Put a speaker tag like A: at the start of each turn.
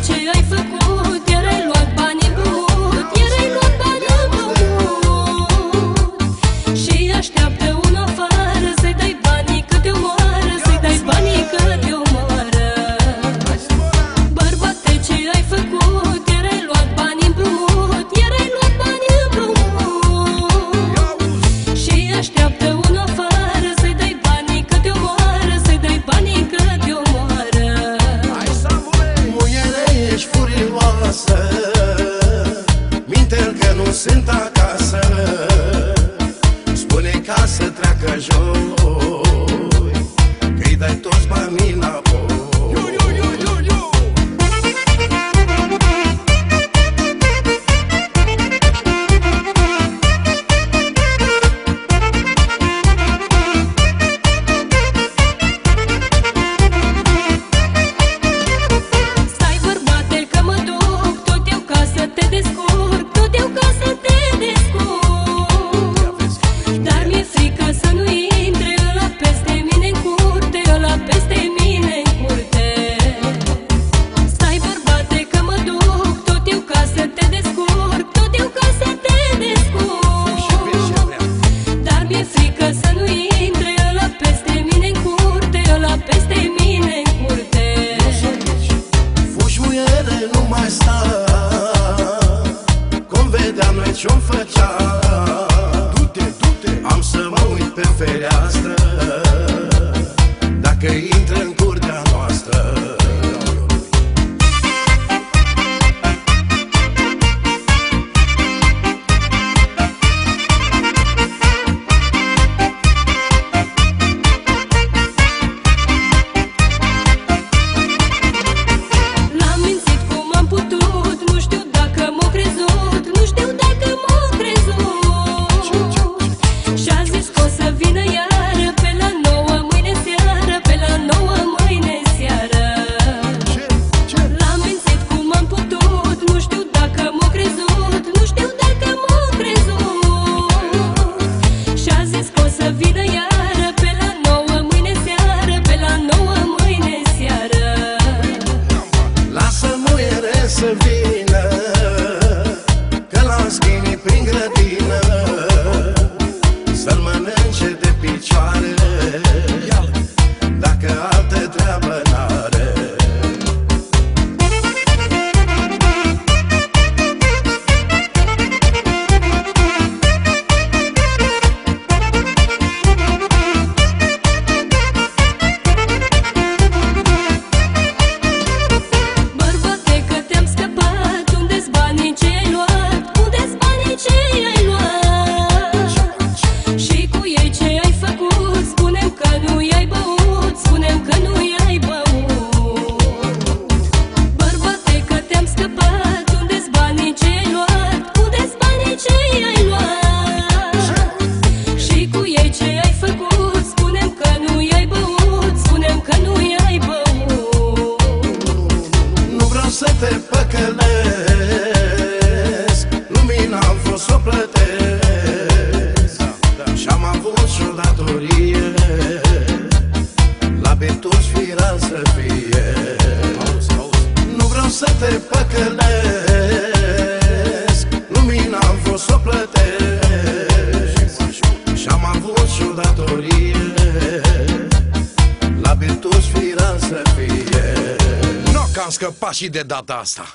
A: ce ai făcut, iar ai luat bani împrumut, iar ai luat bani împrumut. Și așteaptă un afară să-i dai banii că te omoară, să-i dai banii că te omoară. Bărbate, ce ai făcut, iar ai luat bani împrumut, iar ai luat bani împrumut. Și așteaptă un afară să-i dai banii că te omoară, să-i dai banii că te omoară.
B: Muiere, ești furioasă, minte-l că nu sunt acasă. Spune ca să treacă joi, că-i dai toți banii înapoi.
A: Stai, bărbate, că mă duc, tot eu ca să te descurc, tot eu ca să te descurc. Dar mi-e frică să nu intre ăla peste mine în curte, ăla peste mine în curte. Stai, bărbate, că mă duc, tot eu ca să te descurc, tot eu ca să te descurc. Dar mi-e frică să nu intre ăla peste mine în curte, ăla peste mine în curte.
B: Fugi, muiere, nu mai sta, cum vedeam noi ce-o făcea. Du-te, du-te, am să mă uit pe fereastră, dacă intră în curtea noastră.
A: L-am mințit cum am putut, nu știu dacă m-a crezut, nu știu dacă m-a crezut. Și-a zis că o să vină iară pe la 9 mâine seară, pe la 9 mâine seară. L-am mințit cum am putut, nu știu dacă m-a crezut, nu știu dacă m-a crezut. Și-a zis că o să vină iară pe la 9 mâine seară, pe la 9 mâine seară.
B: Lasă, muiere, să vină, că l-am schinit prin grădină, să-l mănânce de picioare, dacă altă treabă n-are.
A: Bărbate, că te-am scăpat, unde-s banii ce ai luat? Unde-s banii ce ai luat? Și cu ei ce ai făcut? Spune-mi că nu i-ai băut, spune-mi că nu i-ai băut. Bărbate, că te-am scăpat, unde-s banii ce ai luat? Unde-s banii ce ai luat? Și cu ei ce ai făcut? Spune-mi că nu i-ai băut, spune-mi că nu i-ai băut.
B: Nu vreau să te păcălesc, lumina am fost să o plătesc, și-am avut și o datorie, la virtuți firea să fie. Nu vreau să te păcălesc, lumina am fost să o plătesc, și-am avut și o datorie, la virtuți firea să fie.
C: Nu că am scăpat și de data asta.